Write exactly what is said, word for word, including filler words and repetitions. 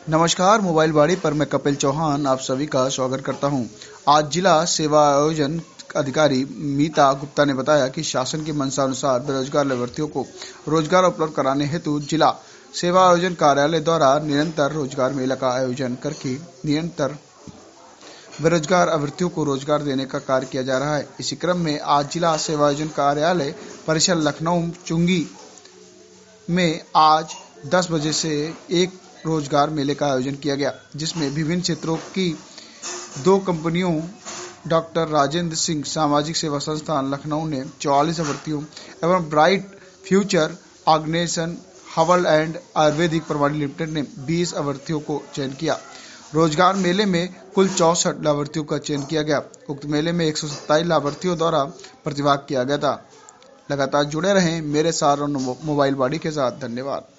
नमस्कार, मोबाइल बाड़ी पर मैं कपिल चौहान आप सभी का स्वागत करता हूं। आज जिला सेवा आयोजन अधिकारी मीता गुप्ता ने बताया कि शासन की मंशा अनुसार बेरोजगार लाभार्थियों को रोजगार उपलब्ध कराने हेतु जिला सेवा आयोजन कार्यालय द्वारा निरंतर रोजगार मेला का आयोजन करके निरंतर बेरोजगार अभ्यर्थियों को रोजगार देने का कार्य किया जा रहा है। इसी क्रम में आज जिला सेवा आयोजन कार्यालय परिसर लखनऊ चुंगी में आज दस बजे से एक रोजगार मेले का आयोजन किया गया, जिसमें विभिन्न क्षेत्रों की दो कंपनियों डॉक्टर राजेंद्र सिंह सामाजिक सेवा संस्थान लखनऊ ने चौवालीस अभ्यर्थियों एवं ब्राइट फ्यूचर ऑर्गेनाइजेशन हवल एंड आयुर्वेदिक प्रणाली लिमिटेड ने बीस अभ्यर्थियों को चयन किया। रोजगार मेले में कुल चौसठ लाभार्थियों का चयन किया गया। उक्त मेले में एक सौ सत्ताईस लाभार्थियों द्वारा प्रतिभाग किया गया था। लगातार जुड़े रहें मेरे साथ और मोबाइल बाड़ी के साथ। धन्यवाद।